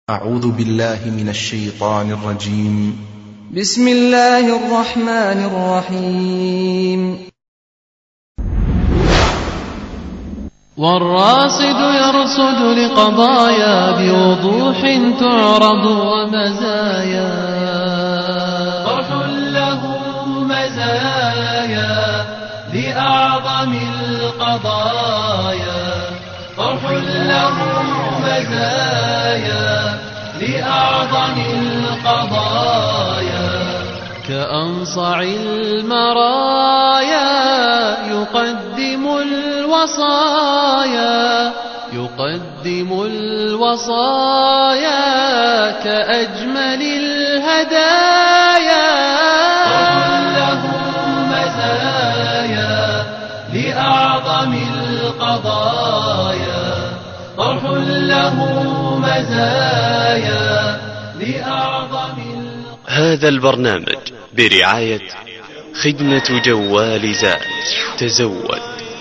أعوذ بالله من الشيطان الرجيم. بسم الله الرحمن الرحيم. والراصد يرصد لقضايا بوضوح تعرض ومزايا، فرح له مزايا لأعظم القضايا، فرح له مزايا لأعظم القضايا، كأنصع المرايا يقدم الوصايا كأجمل الهدايا، فرح له مزايا لأعظم القضايا، فرح له مزايا لأعظم القضايا. هذا البرنامج برعاية خدمة جوال زاد، تزود.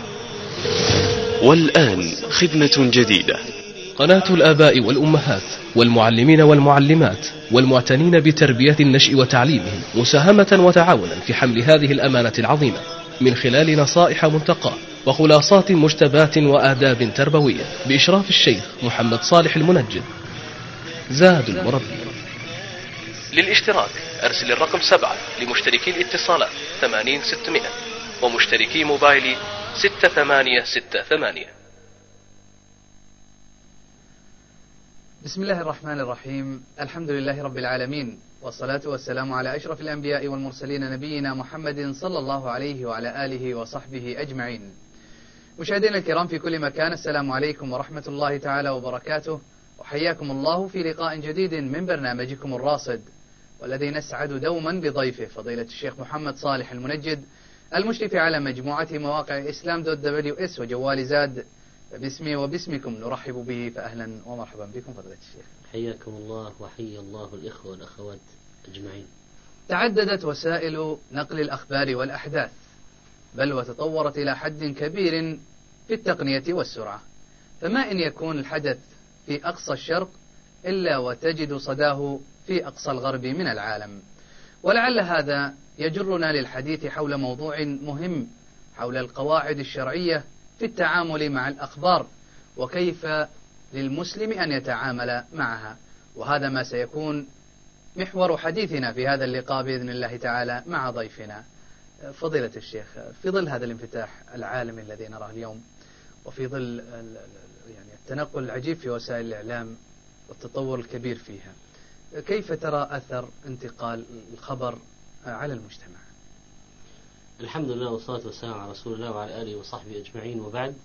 والآن خدمة جديدة، قناة الآباء والأمهات والمعلمين والمعلمات والمعتنين بتربية النشء وتعليمهم، مساهمة وتعاونا في حمل هذه الأمانة العظيمة من خلال نصائح منتقاة وخلاصات مجتبات وآداب تربوية، بإشراف الشيخ محمد صالح المنجد. زاد المربي. للاشتراك أرسل الرقم 7 لمشتركي الاتصالات 80600 ومشتركي موبايلي 6868. بسم الله الرحمن الرحيم. الحمد لله رب العالمين، والصلاة والسلام على أشرف الأنبياء والمرسلين نبينا محمد صلى الله عليه وعلى آله وصحبه أجمعين. مشاهدينا الكرام في كل مكان، السلام عليكم ورحمة الله تعالى وبركاته، وحياكم الله في لقاء جديد من برنامجكم الراصد، والذي نسعد دوما بضيفه فضيلة الشيخ محمد صالح المنجد، المشرف على مجموعة مواقع الإسلام .ws وجوال زاد. باسمي وباسمكم نرحب به، فأهلا ومرحبا بكم فضيلة الشيخ. حياكم الله وحيا الله الإخوة والأخوات أجمعين. تعددت وسائل نقل الأخبار والأحداث، بل وتطورت إلى حد كبير في التقنية والسرعة، فما إن يكون الحدث في أقصى الشرق إلا وتجد صداه في أقصى الغرب من العالم. ولعل هذا يجرنا للحديث حول موضوع مهم، حول القواعد الشرعية في التعامل مع الأخبار، وكيف للمسلم أن يتعامل معها. وهذا ما سيكون محور حديثنا في هذا اللقاء بإذن الله تعالى مع ضيفنا فضيلة الشيخ. في ظل هذا الانفتاح العالمي الذي نراه اليوم، وفي ظل التنقل العجيب في وسائل الإعلام والتطور الكبير فيها، كيف ترى أثر انتقال الخبر على المجتمع؟ الحمد لله والصلاة والسلام على رسول الله وعلى آله وصحبه أجمعين، وبعد.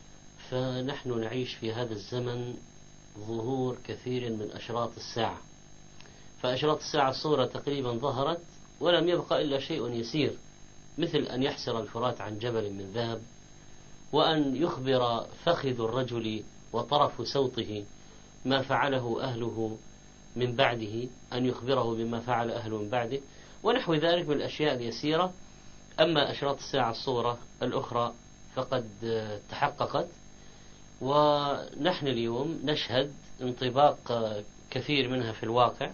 فنحن نعيش في هذا الزمن ظهور كثير من أشراط الساعة. فأشراط الساعة الصورة تقريبا ظهرت، ولم يبقى إلا شيء يسير، مثل أن يحسر الفرات عن جبل من ذهب، وأن يخبر فخذ الرجل وطرف صوته ما فعله أهله من بعده، أن يخبره بما فعل أهله من بعده، ونحو ذلك من الأشياء اليسيرة. أما أشراط الساعة الصورة الأخرى فقد تحققت، ونحن اليوم نشهد انطباق كثير منها في الواقع.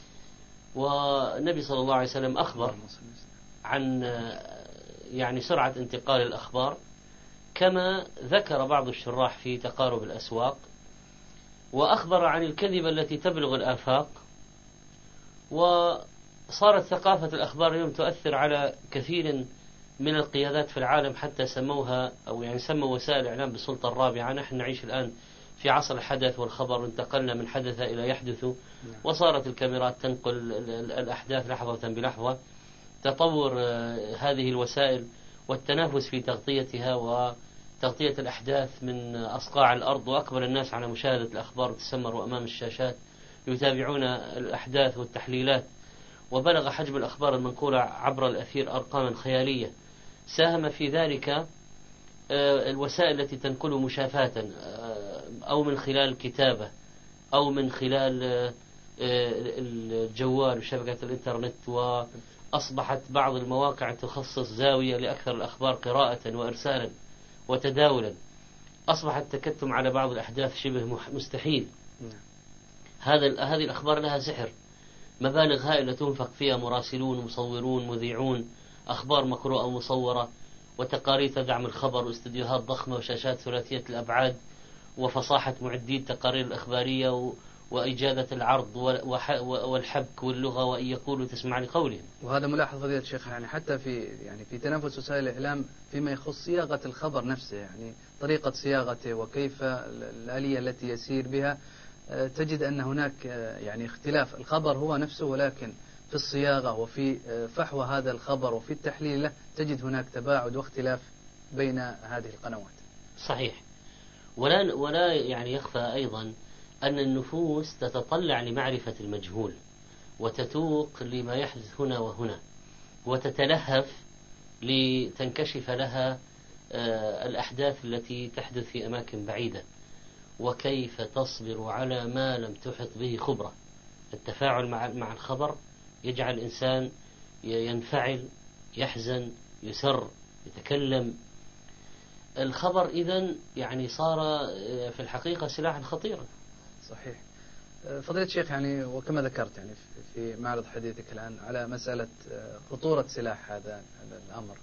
والنبي صلى الله عليه وسلم أخبر عن سرعة انتقال الأخبار، كما ذكر بعض الشراح في تقارب الأسواق، وأخبر عن الكذبة التي تبلغ الآفاق. وصارت ثقافة الأخبار اليوم تؤثر على كثير من القيادات في العالم، حتى سموها سموا وسائل الإعلام بالسلطة الرابعة. نحن نعيش الآن في عصر الحدث والخبر، انتقلنا من حدث إلى يحدث، وصارت الكاميرات تنقل الأحداث لحظة بلحظة. تطور هذه الوسائل والتنافس في تغطيتها وتغطية الأحداث من أصقاع الأرض، وأكبر الناس على مشاهدة الأخبار تسمروا أمام الشاشات يتابعون الأحداث والتحليلات. وبلغ حجم الأخبار المنقولة عبر الأثير أرقاما خيالية. ساهم في ذلك الوسائل التي تنقل مشافاة، أو من خلال الكتابة، أو من خلال الجوال وشبكة الإنترنت. وأصبحت بعض المواقع تخصص زاوية لأكثر الأخبار قراءة وإرسالا وتداولا. أصبح التكتم على بعض الأحداث شبه مستحيل. هذه الأخبار لها سحر، مبالغ هائلة تنفق فيها مراسلون مصورون مذيعون، أخبار مقروءة ومصورة، وتقارير تدعم الخبر، واستديوهات ضخمة وشاشات ثلاثية الأبعاد، وفصاحة معدي التقارير الأخبارية وإجادة العرض والحبك واللغة، وإن يقولوا تسمع لقولهم. وهذا ملاحظ فضيلة الشيخ، يعني حتى في تنافس وسائل الإعلام فيما يخص صياغة الخبر نفسه، يعني طريقة صياغته وكيف الآلية التي يسير بها، تجد أن هناك يعني اختلاف. الخبر هو نفسه، ولكن في الصياغة وفي فحوى هذا الخبر وفي التحليل له تجد هناك تباعد واختلاف بين هذه القنوات. صحيح. ولا يعني يخفى أيضا أن النفوس تتطلع لمعرفة المجهول، وتتوق لما يحدث هنا وهنا، وتتلهف لتنكشف لها الأحداث التي تحدث في أماكن بعيدة، وكيف تصبر على ما لم تحط به خبرة. التفاعل مع الخبر يجعل الإنسان ينفعل، يحزن، يسر، يتكلم. الخبر إذن يعني صار في الحقيقة سلاحا خطيرا. صحيح. فضيلة الشيخ، يعني وكما ذكرت يعني في معرض حديثك الآن على مسألة خطورة سلاح هذا الأمر،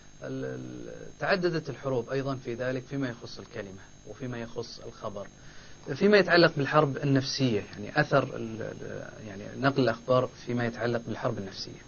تعددت الحروب أيضا في ذلك فيما يخص الكلمة وفيما يخص الخبر، فيما يتعلق بالحرب النفسية، يعني أثر يعني نقل الأخبار فيما يتعلق بالحرب النفسية.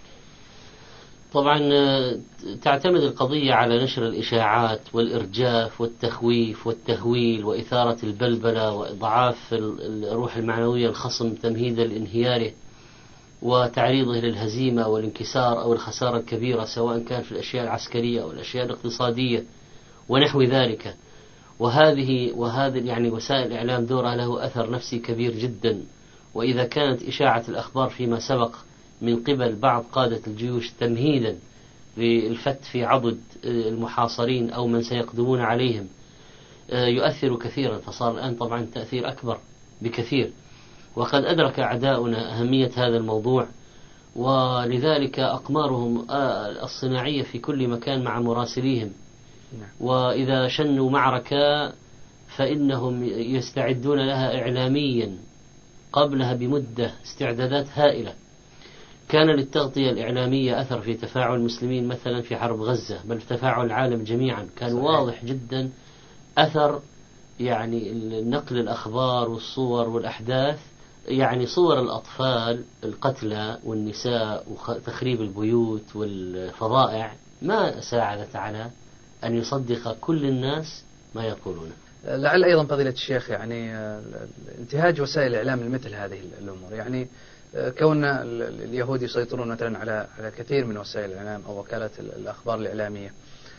طبعا تعتمد القضية على نشر الإشاعات والإرجاف والتخويف والتهويل وإثارة البلبلة وإضعاف الروح المعنوية الخصم تمهيدا لانهياره وتعريضه للهزيمة والانكسار أو الخسارة الكبيرة، سواء كان في الأشياء العسكرية أو الأشياء الاقتصادية ونحو ذلك. وهذه يعني وسائل الإعلام دورها له أثر نفسي كبير جدا. وإذا كانت إشاعة الأخبار فيما سبق من قبل بعض قادة الجيوش تمهيدا للفت في عضد المحاصرين أو من سيقدمون عليهم يؤثر كثيرا، فصار الآن طبعا تأثير أكبر بكثير. وقد أدرك أعداؤنا أهمية هذا الموضوع، ولذلك أقمارهم الصناعية في كل مكان مع مراسليهم، وإذا شنوا معركة فإنهم يستعدون لها إعلاميا قبلها بمدة، استعدادات هائلة. كان للتغطية الإعلامية أثر في تفاعل المسلمين مثلا في حرب غزة، بل في تفاعل العالم جميعا كان صحيح. واضح جدا أثر يعني نقل الأخبار والصور والأحداث، يعني صور الأطفال القتلى والنساء وتخريب البيوت والفظائع ما ساعدت على أن يصدق كل الناس ما يقولونه. لعل أيضا فضيلة الشيخ يعني انتهاج وسائل الإعلام لمثل هذه الأمور، يعني كون اليهود يسيطرون مثلا على كثير من وسائل الإعلام أو وكالات الأخبار الإعلامية،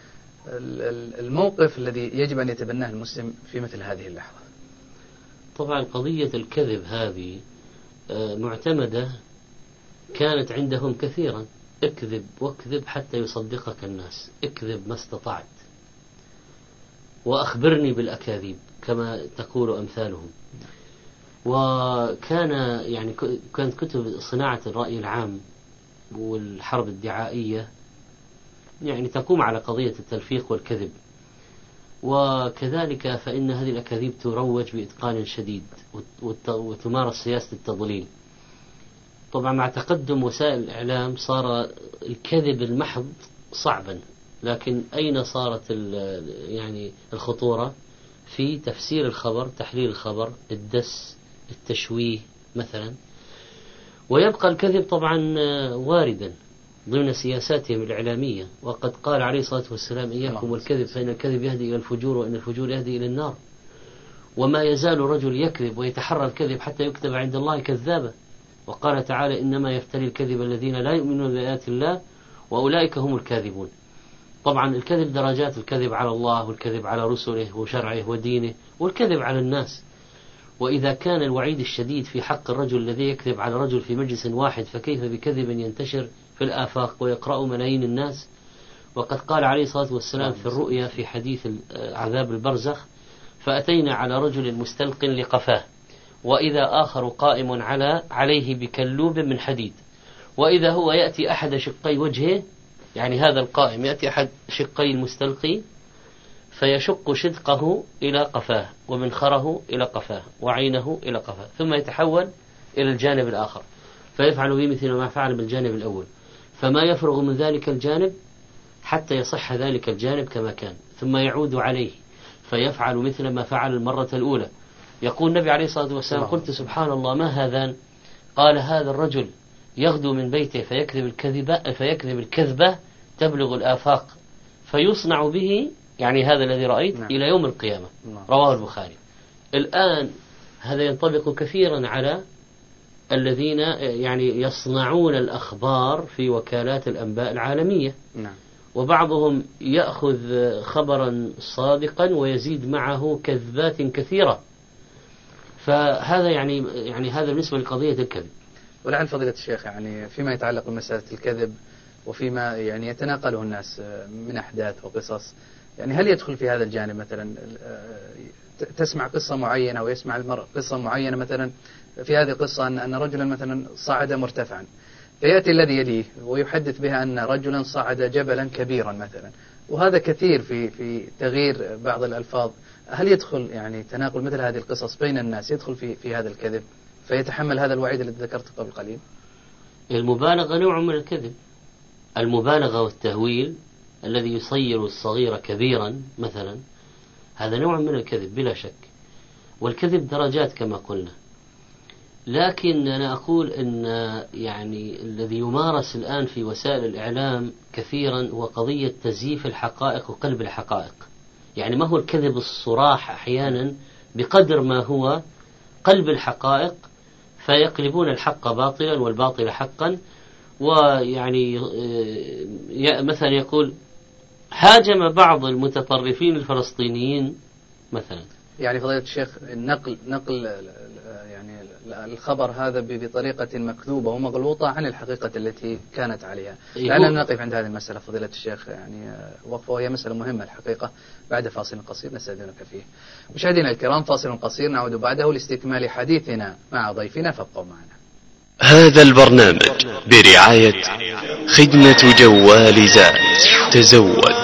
الموقف الذي يجب أن يتبناه المسلم في مثل هذه اللحظة. طبعا قضية الكذب هذه معتمدة كانت عندهم كثيرا، اكذب واكذب حتى يصدقك الناس، اكذب ما استطعت وأخبرني بالأكاذيب كما تقول أمثالهم. وكان يعني كانت كتب صناعة الرأي العام والحرب الدعائية يعني تقوم على قضية التلفيق والكذب، وكذلك فإن هذه الأكاذيب تروج بإتقان شديد وتمارس سياسة التضليل. طبعا مع تقدم وسائل الإعلام صار الكذب المحض صعبا، لكن أين صارت يعني الخطورة في تفسير الخبر، تحليل الخبر، الدس، التشويه مثلا. ويبقى الكذب طبعا واردا ضمن سياساتهم الإعلامية، وقد قال عليه الصلاة والسلام إياكم والكذب فإن الكذب يهدي إلى الفجور وإن الفجور يهدي إلى النار. وما يزال رجل يكذب ويتحرى الكذب حتى يكتب عند الله كذابا. وقال تعالى إنما يفتري الكذب الذين لا يؤمنون بآيات الله وأولئك هم الكاذبون. طبعا الكذب درجات، الكذب على الله والكذب على رسله وشرعه ودينه والكذب على الناس. وإذا كان الوعيد الشديد في حق الرجل الذي يكذب على رجل في مجلس واحد، فكيف بكذب ينتشر في الآفاق ويقرأ ملايين الناس. وقد قال عليه الصلاة والسلام في الرؤيا في حديث عذاب البرزخ فأتينا على رجل مستلق لقفاه وإذا آخر قائم عليه بكلوب من حديد، وإذا هو يأتي أحد شقي وجهه، يعني هذا القائم يأتي أحد شقي المستلقي فيشق شدقه إلى قفاه ومنخره إلى قفاه وعينه إلى قفاه، ثم يتحول إلى الجانب الآخر فيفعل به مثل ما فعل بالجانب الأول، فما يفرغ من ذلك الجانب حتى يصح ذلك الجانب كما كان، ثم يعود عليه فيفعل مثل ما فعل المرة الأولى. يقول النبي عليه الصلاة والسلام: قلت سبحان الله ما هذان؟ قال: هذا الرجل يغدو من بيته فيكذب الكذبة تبلغ الآفاق فيصنع به، يعني هذا الذي رأيت، إلى يوم القيامة. رواه البخاري. الآن هذا ينطبق كثيرا على الذين يعني يصنعون الأخبار في وكالات الأنباء العالمية. وبعضهم يأخذ خبرا صادقا ويزيد معه كذبات كثيرة، فهذا يعني هذا بالنسبة لقضية الكذب. ولعل فضيلة الشيخ يعني فيما يتعلق بمسألة الكذب وفيما يعني يتناقله الناس من أحداث وقصص، يعني هل يدخل في هذا الجانب مثلا تسمع قصة معينة ويسمع المرء قصة معينة، مثلا في هذه القصة أن رجلا مثلا صعد مرتفعا، فيأتي الذي يليه ويحدث بها أن رجلا صعد جبلا كبيرا مثلا، وهذا كثير في تغيير بعض الألفاظ. هل يدخل يعني تناقل مثل هذه القصص بين الناس يدخل في هذا الكذب فيتحمل هذا الوعيد الذي ذكرته قبل قليل؟ المبالغة نوع من الكذب، المبالغة والتهويل الذي يصير الصغير كبيرا مثلا، هذا نوع من الكذب بلا شك. والكذب درجات كما قلنا، لكن أنا أقول أن يعني الذي يمارس الآن في وسائل الإعلام كثيرا هو قضية تزييف الحقائق وقلب الحقائق. يعني ما هو الكذب الصراح أحيانا بقدر ما هو قلب الحقائق، فيقلبون الحق باطلا والباطل حقا. ويعني مثلا يقول: هاجم بعض المتطرفين الفلسطينيين مثلا. يعني فضيلة الشيخ نقل يعني الخبر هذا بطريقة مكذوبة ومغلوطة عن الحقيقة التي كانت عليها. لعلنا نقف عند هذه المسألة فضيلة الشيخ، يعني وقفة وهي مسألة مهمة الحقيقة. بعد فاصل قصير نستأذنك فيه. مشاهدينا الكرام، فاصل قصير نعود بعده لاستكمال حديثنا مع ضيفنا، فابقوا معنا. هذا البرنامج برعاية خدمة جوال زاد، تزود.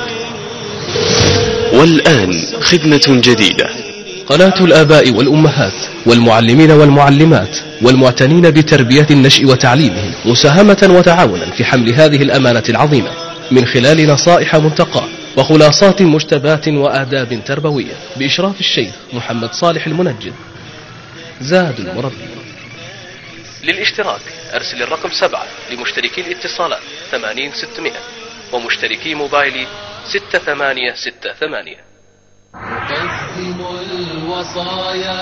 والآن خدمة جديدة، قناة الآباء والأمهات والمعلمين والمعلمات والمعتنين بتربية النشء وتعليمهم، مساهمة وتعاونا في حمل هذه الأمانة العظيمة من خلال نصائح منتقاة وخلاصات مجتبات وآداب تربوية، بإشراف الشيخ محمد صالح المنجد. زاد المربي. للاشتراك أرسل الرقم 7 لمشتركي الاتصالات 80600 ومشتركي موبايلي 6868. نقدم الوصايا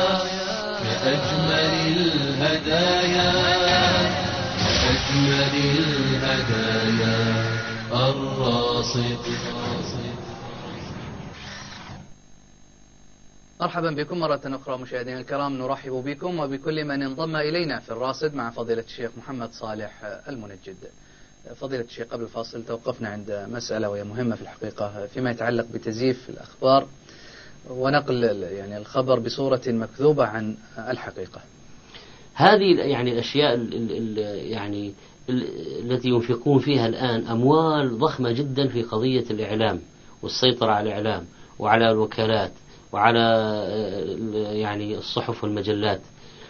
بأجمل الهدايا، بأجمل الهدايا الراصد. مرحبا بكم مرة أخرى مشاهدينا الكرام، نرحب بكم وبكل من انضم إلينا في الراصد مع فضيلة الشيخ محمد صالح المنجد. فضيلة الشيخ، قبل الفاصل توقفنا عند مسألة وهي مهمة في الحقيقة فيما يتعلق بتزييف الأخبار ونقل يعني الخبر بصورة مكذوبة عن الحقيقة. هذه يعني الأشياء يعني التي ينفقون فيها الآن أموال ضخمة جدا في قضية الإعلام والسيطرة على الإعلام وعلى الوكالات وعلى يعني الصحف والمجلات،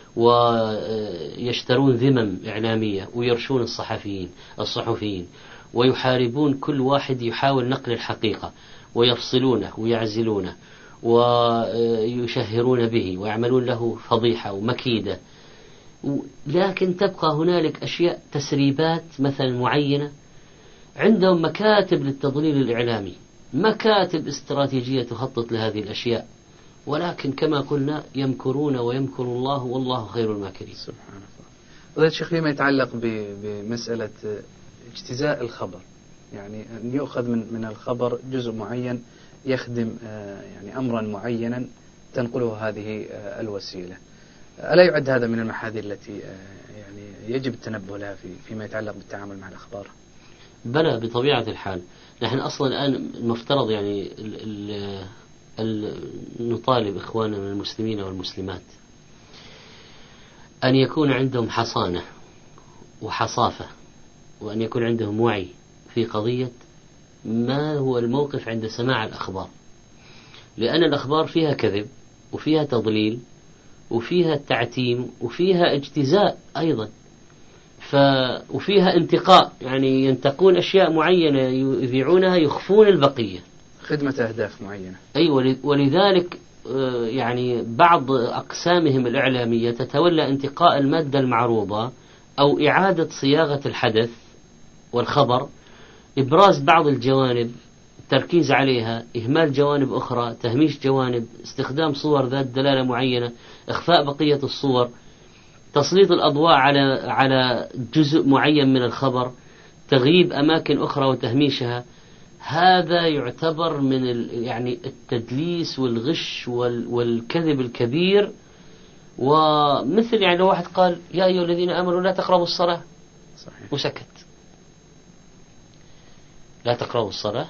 ويشترون ذمم إعلامية ويرشون الصحفيين ويحاربون كل واحد يحاول نقل الحقيقة ويفصلونه ويعزلونه ويشهرون به ويعملون له فضيحة ومكيدة. لكن تبقى هنالك أشياء تسريبات مثلا معينة، عندهم مكاتب للتضليل الإعلامي، مكاتب استراتيجية تخطط لهذه الأشياء، ولكن كما قلنا يمكرون ويمكر الله والله خير الماكرين. سبحان الله. وهذا الشيخ فيما يتعلق بمسألة اجتزاء الخبر، يعني أن يؤخذ من الخبر جزء معين يخدم يعني أمرا معينا تنقله هذه الوسيلة، ألا يعد هذا من المحاذير التي يعني يجب التنبه لها فيما يتعلق بالتعامل مع الأخبار؟ بلى بطبيعة الحال. نحن أصلا الآن المفترض يعني نطالب إخواننا من المسلمين والمسلمات أن يكون عندهم حصانة وحصافة، وأن يكون عندهم وعي في قضية ما هو الموقف عند سماع الأخبار. لأن الأخبار فيها كذب وفيها تضليل وفيها تعتيم وفيها اجتزاء أيضا، وفيها انتقاء، يعني ينتقون أشياء معينة يذيعونها يخفون البقية، خدمة أهداف معينة. أي ولذلك يعني بعض أقسامهم الإعلامية تتولى انتقاء المادة المعروضة أو إعادة صياغة الحدث والخبر، إبراز بعض الجوانب، التركيز عليها، إهمال جوانب أخرى، تهميش جوانب، استخدام صور ذات دلالة معينة، إخفاء بقية الصور، تسليط الأضواء على جزء معين من الخبر، تغييب أماكن أخرى وتهميشها. هذا يعتبر من يعني التدليس والغش والكذب الكبير. ومثل يعني لو واحد قال يا أيها الذين آمنوا لا تقربوا الصلاة، صحيح، وسكت، لا تقربوا الصلاة،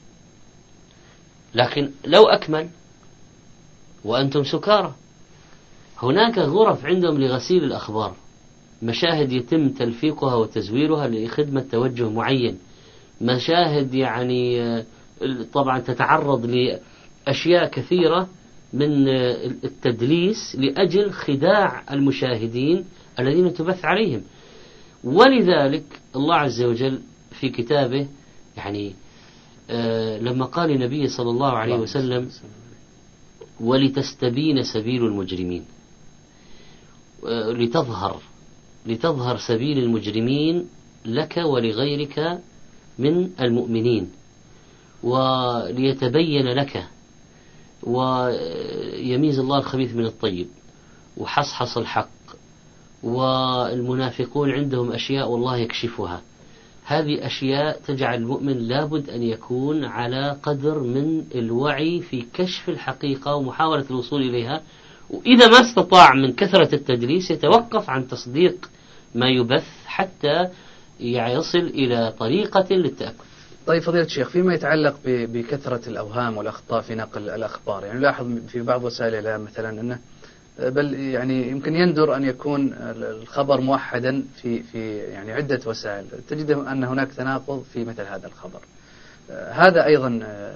لكن لو أكمل وأنتم سكارى. هناك غرف عندهم لغسيل الأخبار، مشاهد يتم تلفيقها وتزويرها لخدمة توجه معين، مشاهد يعني طبعا تتعرض لأشياء كثيرة من التدليس لأجل خداع المشاهدين الذين تبث عليهم. ولذلك الله عز وجل في كتابه يعني لما قال النبي صلى الله عليه وسلم ولتستبين سبيل المجرمين، لتظهر سبيل المجرمين لك ولغيرك من المؤمنين، وليتبين لك، ويميز الله الخبيث من الطيب، وحصحص الحق، والمنافقون عندهم أشياء والله يكشفها. هذه أشياء تجعل المؤمن لابد أن يكون على قدر من الوعي في كشف الحقيقة ومحاولة الوصول إليها، وإذا ما استطاع من كثرة التدليس يتوقف عن تصديق ما يبث حتى يصل إلى طريقة للتأكد. طيب فضيلة الشيخ، فيما يتعلق بكثرة الأوهام والأخطاء في نقل الأخبار، يعني لاحظ في بعض وسائل الإعلام مثلا أنه بل يعني يمكن يندر أن يكون الخبر موحدا في يعني عدة وسائل، تجد أن هناك تناقض في مثل هذا الخبر. هذا أيضا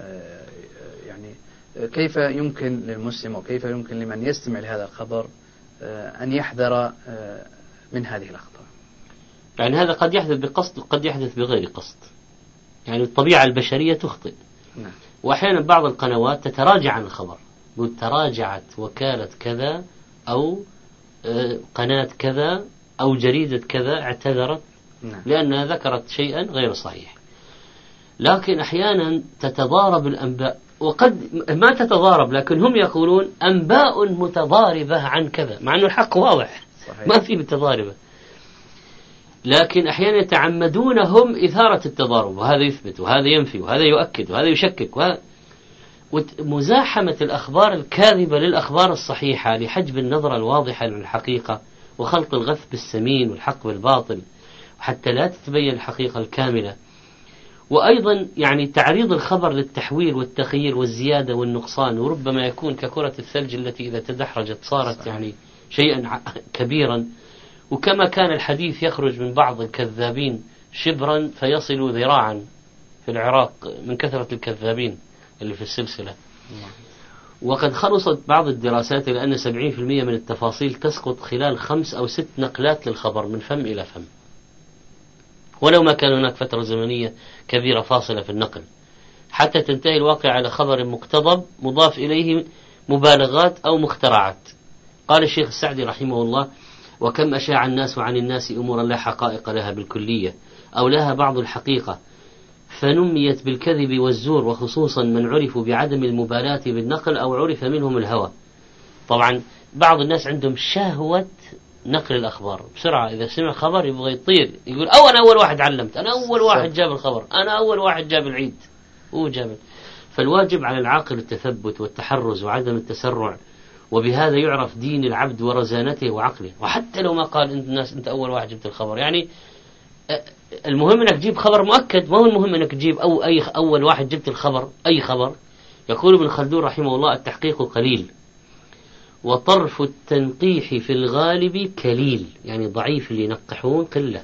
يعني كيف يمكن للمسلم وكيف يمكن لمن يستمع لهذا الخبر أن يحذر من هذه الأخطاء؟ يعني هذا قد يحدث بقصد وقد يحدث بغير قصد، يعني الطبيعة البشرية تخطئ. نعم. وأحيانا بعض القنوات تتراجع عن الخبر، تراجعت وكالة كذا أو قناة كذا أو جريدة كذا اعتذرت لأنها ذكرت شيئا غير صحيح. لكن أحيانا تتضارب الأنباء، وقد ما تتضارب لكن هم يقولون أنباء متضاربة عن كذا، مع أنه الحق واضح صحيح. ما في بالتضاربة، لكن أحيانا يتعمدون هم إثارة التضارب، وهذا يثبت وهذا ينفي وهذا يؤكد وهذا يشكك، ومزاحمة الأخبار الكاذبة للأخبار الصحيحة لحجب النظرة الواضحة للحقيقة وخلط الغث بالسمين والحق بالباطل حتى لا تتبين الحقيقة الكاملة. وأيضا يعني تعريض الخبر للتحويل والتغيير والزيادة والنقصان، وربما يكون ككرة الثلج التي إذا تدحرجت صارت يعني شيئا كبيرا. وكما كان الحديث يخرج من بعض الكذابين شبرا فيصل ذراعا في العراق من كثرة الكذابين اللي في السلسلة. وقد خلصت بعض الدراسات إلى أن 70% من التفاصيل تسقط خلال 5 أو 6 نقلات للخبر من فم إلى فم، ولو ما كان هناك فترة زمنية كبيرة فاصلة في النقل، حتى تنتهي الواقع على خبر مقتضب مضاف إليه مبالغات أو مخترعات. قال الشيخ السعدي رحمه الله: وكم أشاع الناس عن الناس أمورا لا حقائق لها بالكلية أو لها بعض الحقيقة، فنميت بالكذب والزور، وخصوصا من عرفوا بعدم المبالاة بالنقل أو عرف منهم الهوى. طبعا بعض الناس عندهم شهوة نقل الأخبار بسرعة، إذا سمع خبر يبغى يطير، يقول أنا أول واحد علمت، أنا أول واحد جاب الخبر، أنا أول واحد جاب العيد جاب. فالواجب على العاقل التثبت والتحرز وعدم التسرع، وبهذا يعرف دين العبد ورزانته وعقله. وحتى لو ما قال أنت أول واحد جبت الخبر، يعني المهم أنك تجيب خبر مؤكد، ما هو المهم أنك تجيب أول واحد جبت الخبر أي خبر. يقول ابن خلدون رحمه الله: التحقيق قليل، وطرف التنقيح في الغالب كليل، يعني ضعيف اللي ينقحون قلة،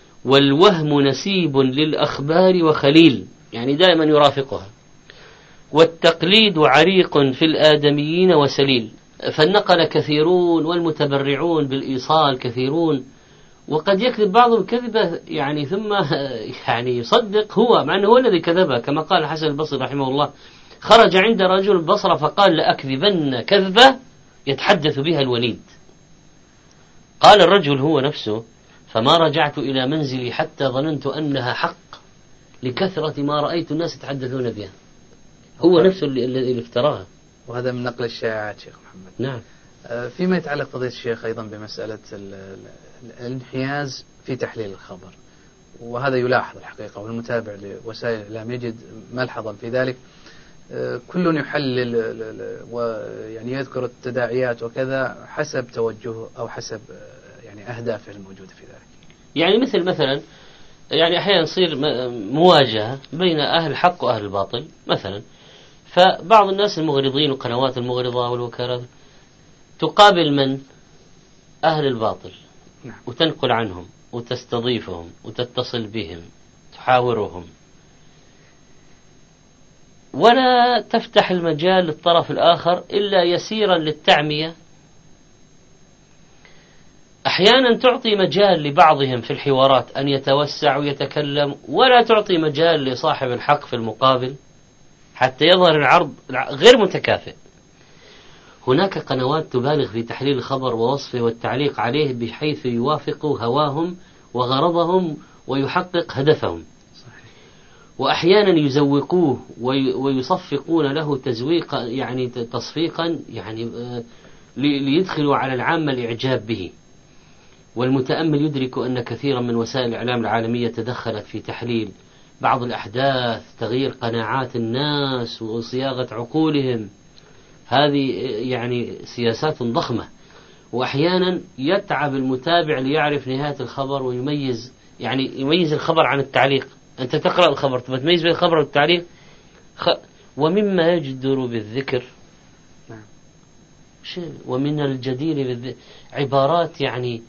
والوهم نسيب للأخبار وخليل، يعني دائما يرافقها. والتقليد عريق في الآدميين وسليل، فالنقل كثيرون والمتبرعون بالإيصال كثيرون، وقد يكذب بعضهم كذبة يعني ثم يعني يصدق هو، مع أنه هو الذي كذبها، كما قال الحسن البصري رحمه الله: خرج عند رجل البصرة فقال: لأكذبن كذبة يتحدث بها الوليد. قال الرجل هو نفسه: فما رجعت إلى منزلي حتى ظننت أنها حق لكثرة ما رأيت الناس يتحدثون بها. هو نفسه اللي افتراها. وهذا من نقل الشائعات شيخ محمد. نعم. فيما يتعلق فضيلة الشيخ أيضا بمسألة الانحياز في تحليل الخبر، وهذا يلاحظ الحقيقة، والمتابع لوسائل الإعلام يجد ملحظا في ذلك. كل يحلل ويعني يذكر التداعيات وكذا حسب توجهه أو حسب يعني أهدافه الموجودة في ذلك. يعني مثلا يعني أحيانا يصير مواجهة بين أهل الحق وأهل الباطل مثلا، فبعض الناس المغرضين وقنوات المغرضة والوكالات تقابل من؟ أهل الباطل، وتنقل عنهم وتستضيفهم وتتصل بهم تحاورهم، ولا تفتح المجال للطرف الآخر إلا يسيرا للتعمية. أحيانا تعطي مجال لبعضهم في الحوارات أن يتوسع ويتكلم، ولا تعطي مجال لصاحب الحق في المقابل حتى يظهر العرض غير متكافئ. هناك قنوات تبالغ في تحليل الخبر ووصفه والتعليق عليه بحيث يوافق هواهم وغرضهم ويحقق هدفهم، وأحيانا يزوقوه ويصفقون له تزويقا يعني تصفيقا يعني ليدخلوا على العامة الإعجاب به. والمتأمل يدرك أن كثيرا من وسائل الإعلام العالمية تدخلت في تحليل بعض الأحداث، تغيير قناعات الناس وصياغة عقولهم. هذه يعني سياسات ضخمة، وأحيانا يتعب المتابع ليعرف نهاية الخبر ويميز، يعني يميز الخبر عن التعليق. أنت تقرأ الخبر تبغى تميز بين الخبر والتعليق. ومما يجدر بالذكر ومن الجدير عبارات يعني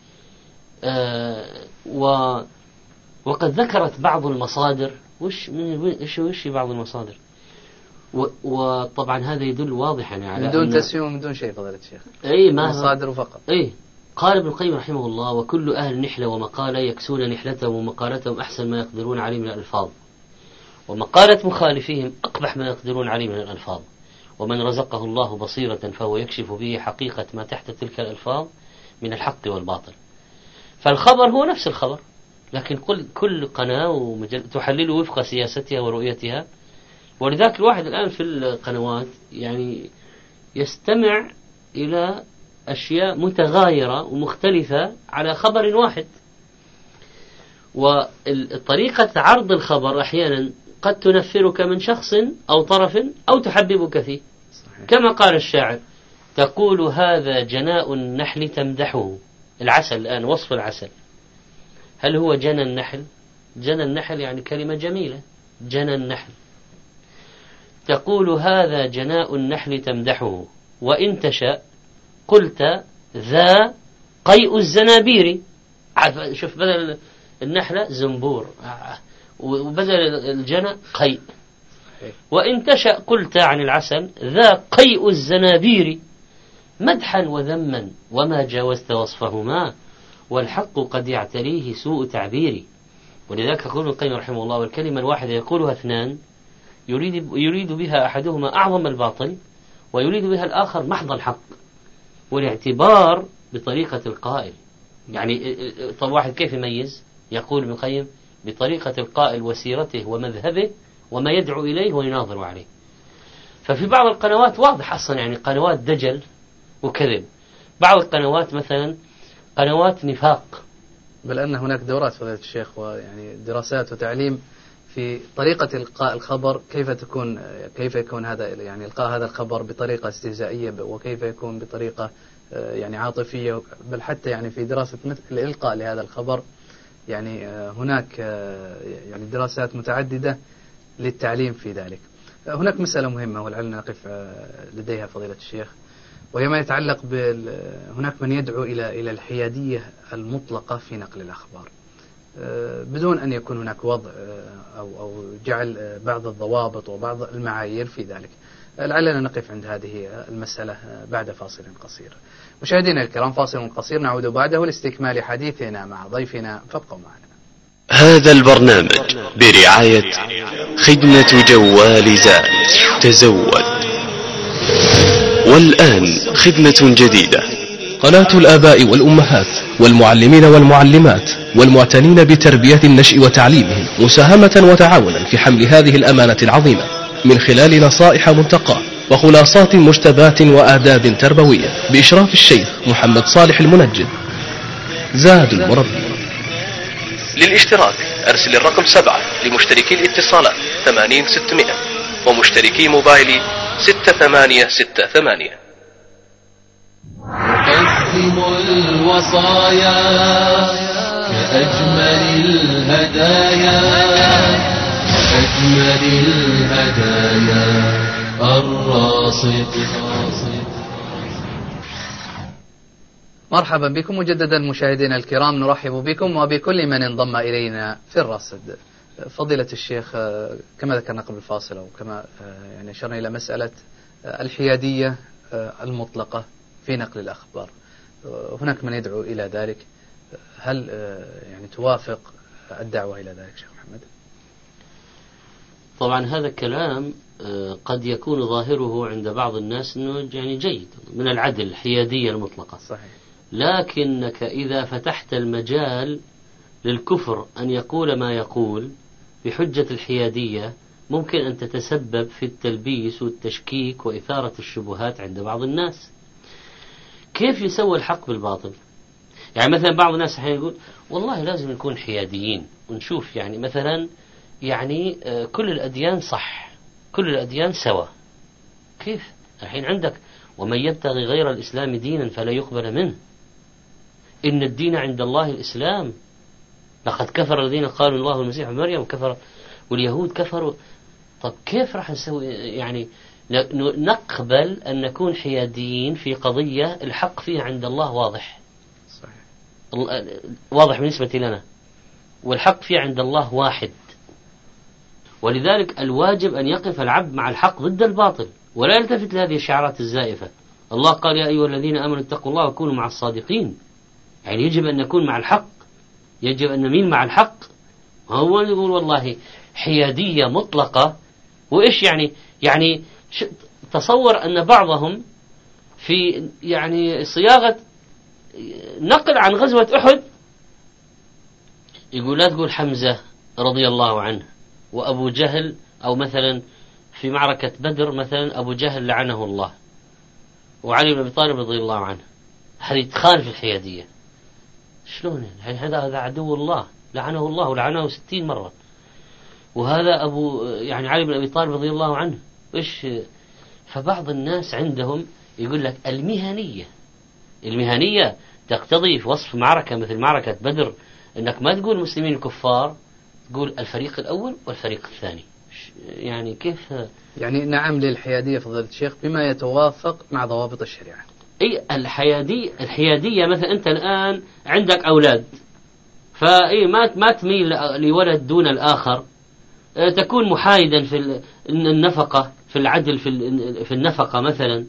وقد ذكرت بعض المصادر وش بعض المصادر، وطبعا هذا يدل واضحا على من دون تسوية ومن دون شيء فضيلة الشيخ. ما مصادر فقط. قال ابن القيم رحمه الله: وكل أهل نحلة ومقالة يكسون نحلتهم ومقالتهم أحسن ما يقدرون عليه من الألفاظ، ومقالة مخالفيهم أقبح ما يقدرون عليه من الألفاظ، ومن رزقه الله بصيرة فهو يكشف به حقيقة ما تحت تلك الألفاظ من الحق والباطل. فالخبر هو نفس الخبر، لكن كل قناة تحلله وفق سياستها ورؤيتها. ولذلك الواحد الآن في القنوات يعني يستمع إلى أشياء متغايرة ومختلفة على خبر واحد. وطريقة عرض الخبر أحيانا قد تنفرك من شخص أو طرف أو تحببك فيه. كما قال الشاعر: تقول هذا جناء النحل تمدحه. العسل الآن، وصف العسل، هل هو جنى النحل؟ جنى النحل يعني كلمة جميلة، جنى النحل. تقول هذا جناء النحل تمدحه، وإن تشاء قلت ذا قيء الزنابير. شوف، بدل النحلة زنبور، وبدل الجنى قيء. وإن تشاء قلت عن العسل ذا قيء الزنابير، مدحا وذما وما جاوزت وصفهما، والحق قد يعتريه سوء تعبيري. ولذلك يقول ابن القيم رحمه الله: والكلمة الواحدة يقولها اثنان يريد بها أحدهما أعظم الباطل، ويريد بها الآخر محض الحق، والاعتبار بطريقة القائل. يعني طب واحد كيف يميز؟ يقول ابن القيم: بطريقة القائل وسيرته ومذهبه وما يدعو إليه ويناظر عليه. ففي بعض القنوات واضح أصلا يعني قنوات دجل وكذب، بعض القنوات مثلا قنوات نفاق. بل أن هناك دورات فضيلة الشيخ ويعني دراسات وتعليم في طريقة إلقاء الخبر، كيف يكون هذا يعني إلقاء هذا الخبر بطريقة استهزائية، وكيف يكون بطريقة يعني عاطفية، بل حتى يعني في دراسة الإلقاء لهذا الخبر يعني هناك يعني دراسات متعددة للتعليم في ذلك. هناك مسألة مهمة ولعلنا نقف لديها فضيلة الشيخ، وهي ما يتعلق هناك من يدعو إلى الحيادية المطلقة في نقل الأخبار، بدون أن يكون هناك وضع أو جعل بعض الضوابط وبعض المعايير في ذلك. لعلنا نقف عند هذه المسألة بعد فاصل قصير. مشاهدينا الكرام، فاصل قصير نعود بعده لاستكمال حديثنا مع ضيفنا، فابقوا معنا. هذا البرنامج برعاية خدمة جوال زاد، تزود. والآن خدمة جديدة، قناة الآباء والأمهات والمعلمين والمعلمات والمعتنين بتربية النشء وتعليمهم، مساهمة وتعاونا في حمل هذه الأمانة العظيمة من خلال نصائح منتقاة وخلاصات مجتبات وآداب تربوية، بإشراف الشيخ محمد صالح المنجد. زاد المربي. للاشتراك أرسل الرقم 7 لمشتركي الاتصالات 80600 ومشتركي موبايلي 6868. نقسم الوصايا كأجمل الهدايا، كأجمل الهدايا الراصد. مرحبا بكم مجددا مشاهدينا الكرام، نرحب بكم وبكل من انضم إلينا في الرصد. فضيلة الشيخ، كما ذكرنا قبل الفاصل وكما يعني أشرنا إلى مسألة الحيادية المطلقة في نقل الأخبار، هناك من يدعو إلى ذلك، هل يعني توافق الدعوة إلى ذلك شيخ محمد؟ طبعا هذا الكلام قد يكون ظاهره عند بعض الناس أنه يعني جيد من العدل، الحيادية المطلقة. صحيح. لكنك إذا فتحت المجال للكفر أن يقول ما يقول بحجة الحيادية، ممكن أن تتسبب في التلبيس والتشكيك وإثارة الشبهات عند بعض الناس. كيف يسوي الحق بالباطل؟ يعني مثلا بعض الناس حين يقول والله لازم نكون حياديين ونشوف يعني مثلا يعني كل الأديان صح، كل الأديان سوا. كيف؟ الحين عندك ومن يبتغي غير الإسلام دينا فلا يقبل منه، إن الدين عند الله الإسلام، لقد كفر الذين قالوا الله المسيح مريم كفر واليهود كفروا. طب كيف راح نسوي يعني نقبل أن نكون حياديين في قضية الحق فيها عند الله واضح؟ صحيح. واضح بالنسبة لنا، والحق فيها عند الله واحد. ولذلك الواجب أن يقف العبد مع الحق ضد الباطل ولا يلتفت لهذه الشعارات الزائفة. الله قال يا أيها الذين آمنوا اتقوا الله وكونوا مع الصادقين. يعني يجب أن نكون مع الحق، يجب أن نميل مع الحق. هو يقول والله حيادية مطلقة، وإيش يعني تصور أن بعضهم في يعني صياغة نقل عن غزوة أحد يقول لا تقول حمزة رضي الله عنه وأبو جهل، أو مثلا في معركة بدر مثلا أبو جهل لعنه الله وعلي بن أبي طالب رضي الله عنه. هذه تخالف الحيادية. شلون هذا عدو الله لعنه الله ولعنه 60 مرة، وهذا أبو يعني علي بن أبي طالب رضي الله عنه إيش؟ فبعض الناس عندهم يقول لك المهنية تقتضي في وصف معركة مثل معركة بدر أنك ما تقول مسلمين الكفار، تقول الفريق الأول والفريق الثاني. يعني كيف؟ يعني نعم للحيادية فضيلة الشيخ بما يتوافق مع ضوابط الشريعة. أي الحيادية مثلا أنت الآن عندك أولاد، فأي ما تميل لولد دون الآخر، تكون محايدا في النفقة، في العدل في النفقة مثلا،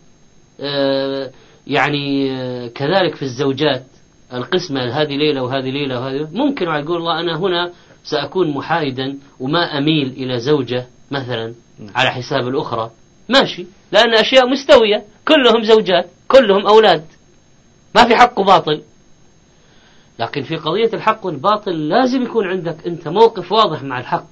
يعني كذلك في الزوجات القسمة، هذه ليلة وهذه ليلة وهذه. ممكن يقول الله أنا هنا سأكون محايدا وما أميل إلى زوجة مثلا على حساب الأخرى، ماشي، لأن أشياء مستوية، كلهم زوجات كلهم أولاد، ما في حق وباطل. لكن في قضية الحق والباطل لازم يكون عندك أنت موقف واضح مع الحق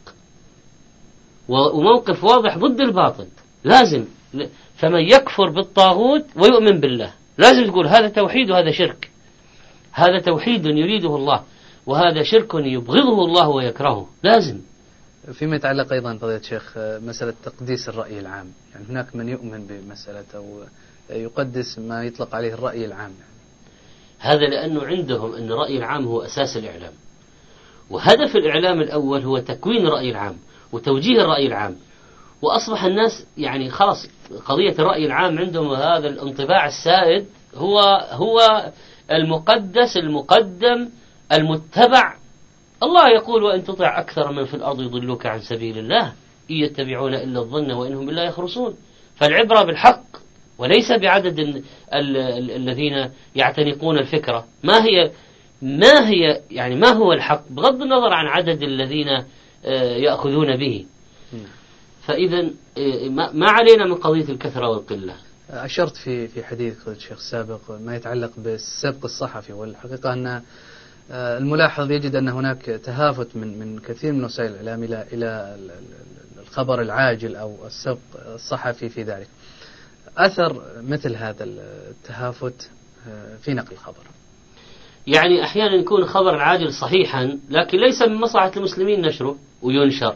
وموقف واضح ضد الباطل. لازم، فمن يكفر بالطاغوت ويؤمن بالله لازم تقول هذا توحيد وهذا شرك، هذا توحيد يريده الله وهذا شرك يبغضه الله ويكرهه. لازم. فيما يتعلق أيضا فضيلة الشيخ مسألة تقديس الرأي العام، يعني هناك من يؤمن بمسألة أو يقدس ما يطلق عليه الرأي العام، هذا لأنه عندهم أن الرأي العام هو أساس الإعلام، وهدف الإعلام الأول هو تكوين الرأي العام وتوجيه الرأي العام. وأصبح الناس خلاص قضية الرأي العام عندهم هذا الانطباع السائد هو المقدس المقدم المتبع الله يقول وإن تطع أكثر من في الأرض يضلوك عن سبيل الله إن يتبعون إلا الظن وإنهم إلا يخرصون. فالعبرة بالحق وليس بعدد الذين يعتنقون الفكرة. ما هي يعني ما هو الحق بغض النظر عن عدد الذين يأخذون به. فإذا ما علينا من قضية الكثرة والقلة. أشرت في حديث الشيخ السابق ما يتعلق بالسبق الصحفي، والحقيقة أن الملاحظ يجد أن هناك تهافت من كثير من وسائل الإعلام إلى الخبر العاجل أو السبق الصحفي في ذلك. أثر مثل هذا التهافت في نقل الخبر، يعني أحيانا يكون الخبر العاجل صحيحا لكن ليس من مصلحة المسلمين نشره وينشر.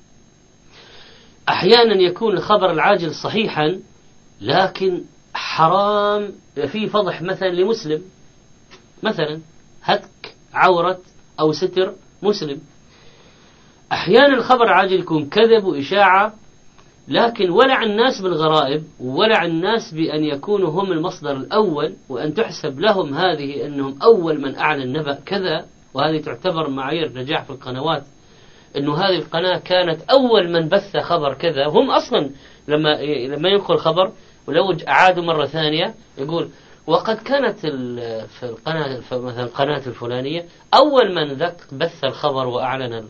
أحيانا يكون الخبر العاجل صحيحا لكن حرام في فضح مثلا لمسلم، مثلا هتك عورة أو ستر مسلم. أحيانا الخبر العاجل يكون كذب وإشاعة لكن ولع الناس بالغرائب وولع الناس بأن يكونوا هم المصدر الأول وأن تحسب لهم هذه أنهم أول من أعلن النبأ كذا. وهذه تعتبر معايير نجاح في القنوات، أنه هذه القناة كانت أول من بث خبر كذا. هم أصلا لما ينقل خبر ولو أعادوا مرة ثانية يقول وقد كانت في القناة مثلا القناة الفلانية أول من بث الخبر وأعلن.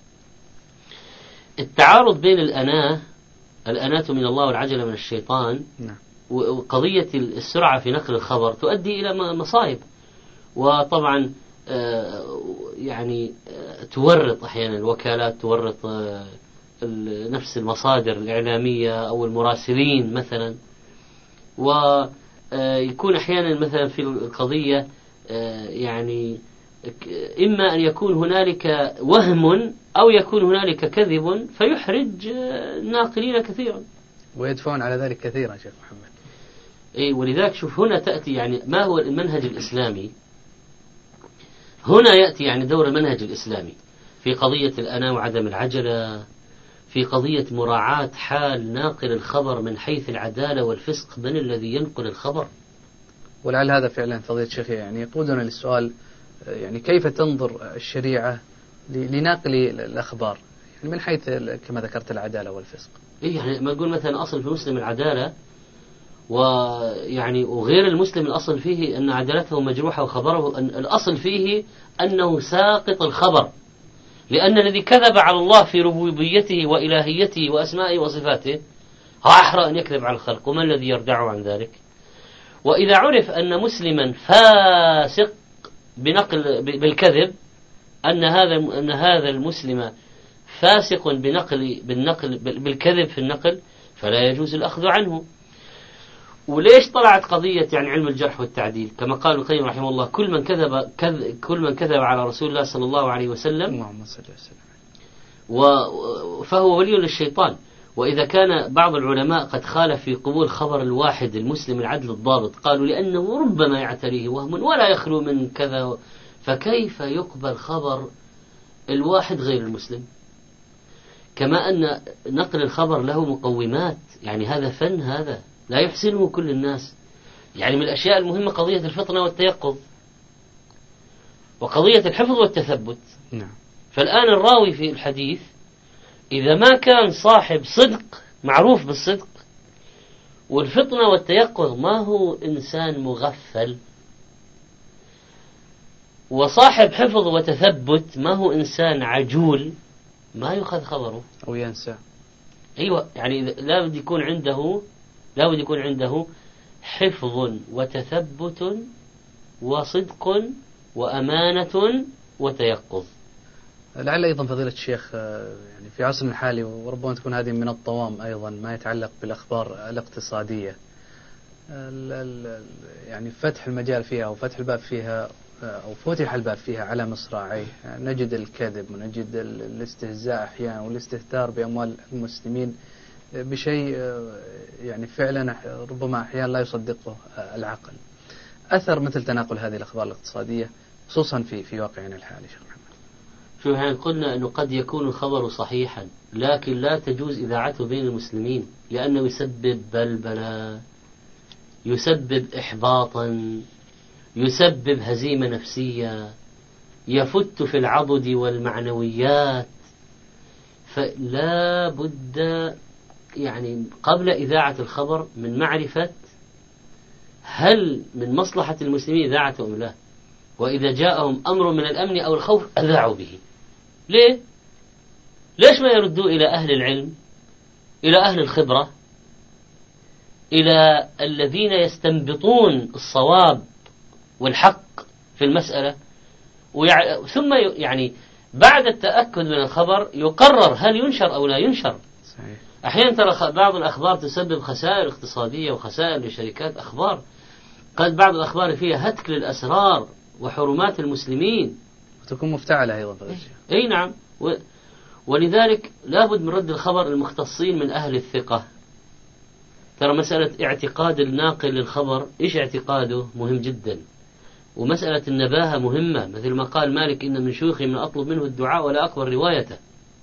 التعارض بين الأناة من الله والعجلة من الشيطان وقضية السرعة في نقل الخبر تؤدي إلى مصائب. وطبعا يعني تورط أحيانا الوكالات، تورط نفس المصادر الإعلامية أو المراسلين مثلا. ويكون أحيانا مثلا في القضية يعني إما أن يكون هنالك وهم أو يكون هنالك كذب فيحرج الناقلين كثيرا ويدفعون على ذلك كثيرا شيخ محمد. ولذلك شوف هنا تأتي يعني ما هو المنهج الإسلامي. هنا يأتي يعني دور المنهج الإسلامي في قضية الأناة وعدم العجلة، في قضية مراعاة حال ناقل الخبر من حيث العدالة والفسق من الذي ينقل الخبر. ولعل هذا فعلا فضيلة الشيخ يعني يقودنا للسؤال يعني كيف تنظر الشريعة لنقل الأخبار يعني من حيث كما ذكرت العدالة والفسق. يعني ما نقول مثلا أصل في المسلم العدالة ويعني وغير المسلم الأصل فيه أن عدالته مجروحة وخبره الأصل فيه أنه ساقط الخبر، لأن الذي كذب على الله في ربوبيته وإلهيته وأسمائه وصفاته هو أحرى أن يكذب على الخلق، وما الذي يردعه عن ذلك؟ وإذا عرف أن مسلما فاسق بالكذب أن هذا المسلم فاسق بالكذب في النقل فلا يجوز الأخذ عنه. وليش طلعت قضية يعني علم الجرح والتعديل كما قال ابن القيم رحمه الله كل من كذب على رسول الله صلى الله عليه وسلم اللهم صل وسلم فهو ولي للشيطان. وإذا كان بعض العلماء قد خالف في قبول خبر الواحد المسلم العدل الضابط قالوا لأنه ربما يعتريه وهم ولا يخلو من كذا، فكيف يقبل خبر الواحد غير المسلم؟ كما أن نقل الخبر له مقومات، يعني هذا فن، هذا لا يحسنه كل الناس. يعني من الأشياء المهمة قضية الفطنة والتيقظ وقضية الحفظ والتثبت. فالآن الراوي في الحديث إذا ما كان صاحب صدق معروف بالصدق والفطنة والتيقظ ما هو إنسان مغفل، وصاحب حفظ وتثبت ما هو إنسان عجول، ما يؤخذ خبره أو ينسى. أيوة، يعني لا بد يكون عنده حفظ وتثبت وصدق وأمانة وتيقظ. لعل أيضا فضيلة الشيخ يعني في عصرنا الحالي وربما تكون هذه من الطوام أيضا ما يتعلق بالأخبار الاقتصادية، يعني فتح المجال فيها أو فتح الباب فيها أو فتح الباب فيها على مصراعيه. نجد الكذب ونجد الاستهزاء أحيانا والاستهتار بأموال المسلمين بشيء يعني فعلا ربما أحيانا لا يصدقه العقل. أثر مثل تناقل هذه الأخبار الاقتصادية خصوصا في واقعنا الحالي شيخ محمد. شو يعني قلنا أنه قد يكون الخبر صحيحا لكن لا تجوز إذاعته بين المسلمين لأنه يسبب بلبلة، يسبب إحباطا، يسبب هزيمة نفسية. يفت في العضد والمعنويات. فلا بد يعني قبل إذاعة الخبر من معرفة هل من مصلحة المسلمين إذاعته أم لا، وإذا جاءهم أمر من الأمن أو الخوف أذاعوا به. ليش ما يردوا إلى أهل العلم، إلى أهل الخبرة، إلى الذين يستنبطون الصواب والحق في المسألة، ثم يعني بعد التأكد من الخبر يقرر هل ينشر أو لا ينشر. صحيح. أحيانا ترى بعض الأخبار تسبب خسائر اقتصادية وخسائر لشركات أخبار، قد بعض الأخبار فيها هتك للأسرار وحرمات المسلمين وتكون مفتعلة أيضا. أي نعم. ولذلك لابد من رد الخبر المختصين من أهل الثقة. ترى مسألة اعتقاد الناقل للخبر إيش اعتقاده مهم جدا، ومسألة النباهة مهمة، مثل ما قال مالك إن من شيوخي من أطلب منه الدعاء ولا أقبل روايته.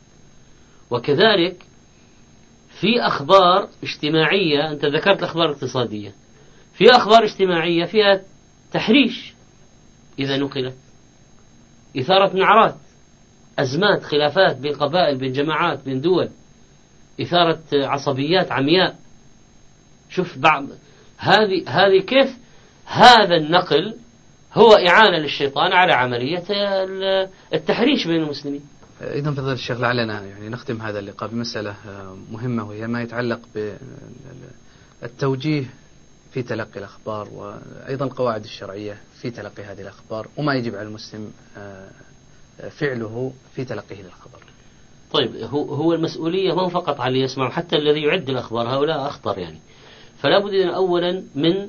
وكذلك في أخبار اجتماعية، أنت ذكرت أخبار اقتصادية، في أخبار اجتماعية فيها تحريش إذا نقلت، إثارة نعرات، أزمات، خلافات بين قبائل، بين جماعات، بين دول، إثارة عصبيات عمياء. شوف بعض هذه كيف هذا النقل هو إعانة للشيطان على عملية التحريش بين المسلمين. إذن فضل الشيخ لعلنا يعني نختم هذا اللقاء بمسألة مهمة، وهي ما يتعلق بالتوجيه في تلقي الأخبار، وأيضا القواعد الشرعية في تلقي هذه الأخبار، وما يجب على المسلم فعله في تلقيه للخبر. طيب هو المسؤولية مو فقط على اللي يسمع، حتى الذي يعد الأخبار هؤلاء أخطر يعني. فلا بد أولا من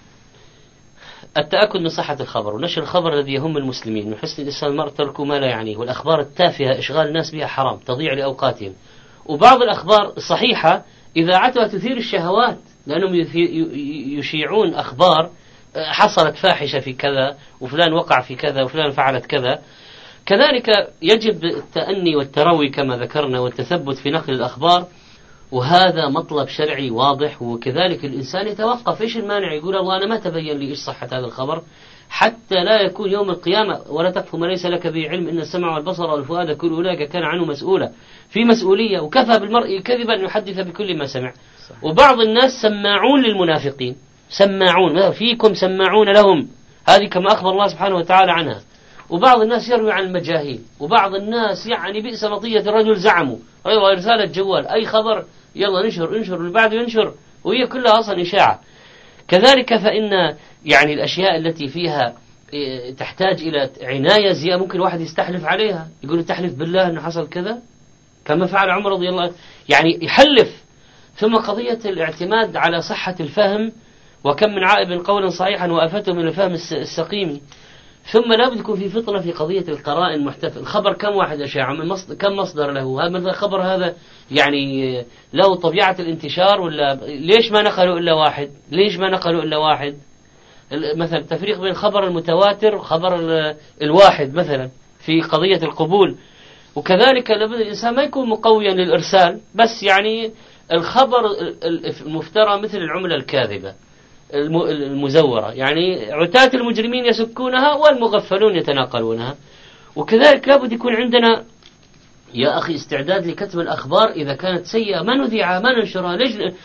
التأكد من صحة الخبر ونشر الخبر الذي يهم المسلمين. من حسن الإسلام المرء تركه ما لا يعنيه، والأخبار التافهة إشغال الناس بها حرام، تضيع لأوقاتهم. وبعض الأخبار الصحيحة إذاعتها تثير الشهوات، لأنهم يشيعون أخبار حصلت فاحشة في كذا، وفلان وقع في كذا، وفلان فعلت كذا. كذلك يجب التأني والتروي كما ذكرنا، والتثبت في نقل الأخبار، وهذا مطلب شرعي واضح. وكذلك الإنسان يتوقف، إيش المانع يقول الله أنا ما تبين لي إيش صحة هذا الخبر، حتى لا يكون يوم القيامة ولا تقف ما ليس لك به علم إن السمع والبصر والفؤاد كل أولئك كان عنه مسؤولا. في مسؤولية، وكفى بالمرء كذبا أن يحدث بكل ما سمع. وبعض الناس سماعون للمنافقين، سماعون فيكم سماعون لهم، هذه كما أخبر الله سبحانه وتعالى عنها. وبعض الناس يروي عن المجاهيل، وبعض الناس يعني بئس مطية الرجل زعموا أيضا رسالة جوال، أي خبر يلا ننشر اللي بعده ينشر، وهي كلها أصلا إشاعة. كذلك فإن يعني الأشياء التي فيها تحتاج إلى عناية زيادة، ممكن واحد يستحلف عليها، يقول تحلف بالله أنه حصل كذا كما فعل عمر رضي الله عنه، يعني يحلف. ثم قضية الاعتماد على صحة الفهم، وكم من عائب قولا صحيحا وأفته من الفهم السقيم. ثم لابد يكون في فطنة في قضية القرائن محتفل. الخبر كم واحد أشاع، كم مصدر له، هذا الخبر هذا يعني له طبيعة الانتشار، ولا ليش ما نقلوا إلا واحد، ليش ما نقلوا إلا واحد. مثلا تفريق بين الخبر المتواتر وخبر الواحد مثلا في قضية القبول. وكذلك لابد الإنسان ما يكون مقويا للإرسال، بس يعني الخبر المفترى مثل العملة الكاذبة المزورة، يعني عتاة المجرمين يسكونها والمغفلون يتناقلونها. وكذلك لابد يكون عندنا يا أخي استعداد لكتب الأخبار إذا كانت سيئة، ما نذيعها، ما ننشرها.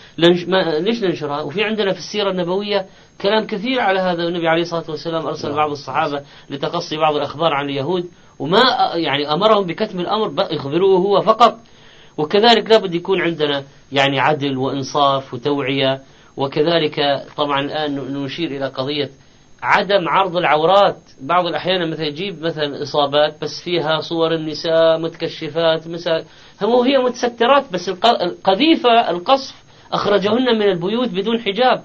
ليش ننشرها؟ وفي عندنا في السيرة النبوية كلام كثير على هذا. النبي عليه الصلاة والسلام أرسل بعض الصحابة لتقصي بعض الأخبار عن اليهود، وما يعني أمرهم بكتم الأمر، يخبروه هو فقط. وكذلك لابد يكون عندنا يعني عدل وإنصاف وتوعية. وكذلك طبعا الآن نشير إلى قضية عدم عرض العورات. بعض الأحيان مثلا يجيب مثلا إصابات بس فيها صور النساء متكشفات، هي متسترات، بس القذيفة القصف أخرجهن من البيوت بدون حجاب.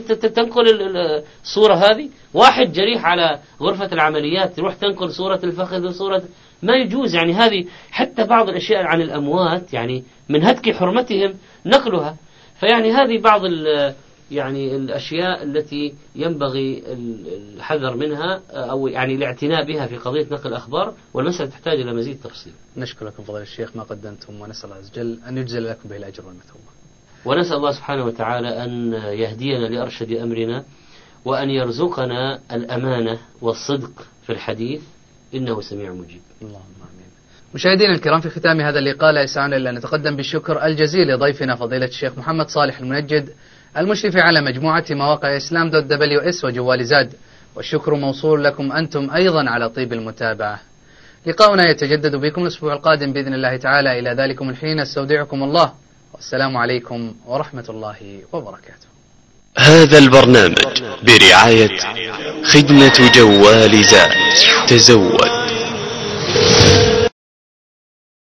تنقل الصورة هذه، واحد جريح على غرفة العمليات تروح تنقل صورة الفخذ وصورة، ما يجوز. يعني هذه حتى بعض الأشياء عن الأموات يعني من هتك حرمتهم نقلها. فيعني هذه بعض يعني الأشياء التي ينبغي الحذر منها، أو يعني الاعتناء بها في قضية نقل الأخبار، والمسألة تحتاج إلى مزيد تفصيل. نشكركم فضيلة الشيخ ما قدمتم، ونسأل الله عز وجل أن يجزل لكم به الأجر والمثوبة. ونسأل الله سبحانه وتعالى أن يهدينا لأرشد أمرنا، وأن يرزقنا الأمانة والصدق في الحديث، إنه سميع مجيب. اللهم آمين. مشاهدينا الكرام، في ختام هذا اللقاء لا يسعنا إلا أن نتقدم بالشكر الجزيل لضيفنا فضيلة الشيخ محمد صالح المنجد المشرف على مجموعة مواقع islam.ws وجوال زاد، والشكر موصول لكم أنتم أيضا على طيب المتابعة. لقاؤنا يتجدد بكم الأسبوع القادم بإذن الله تعالى. إلى ذلكم الحين استودعكم الله، والسلام عليكم ورحمة الله وبركاته. هذا البرنامج برعاية خدمة جوال زاد. تزود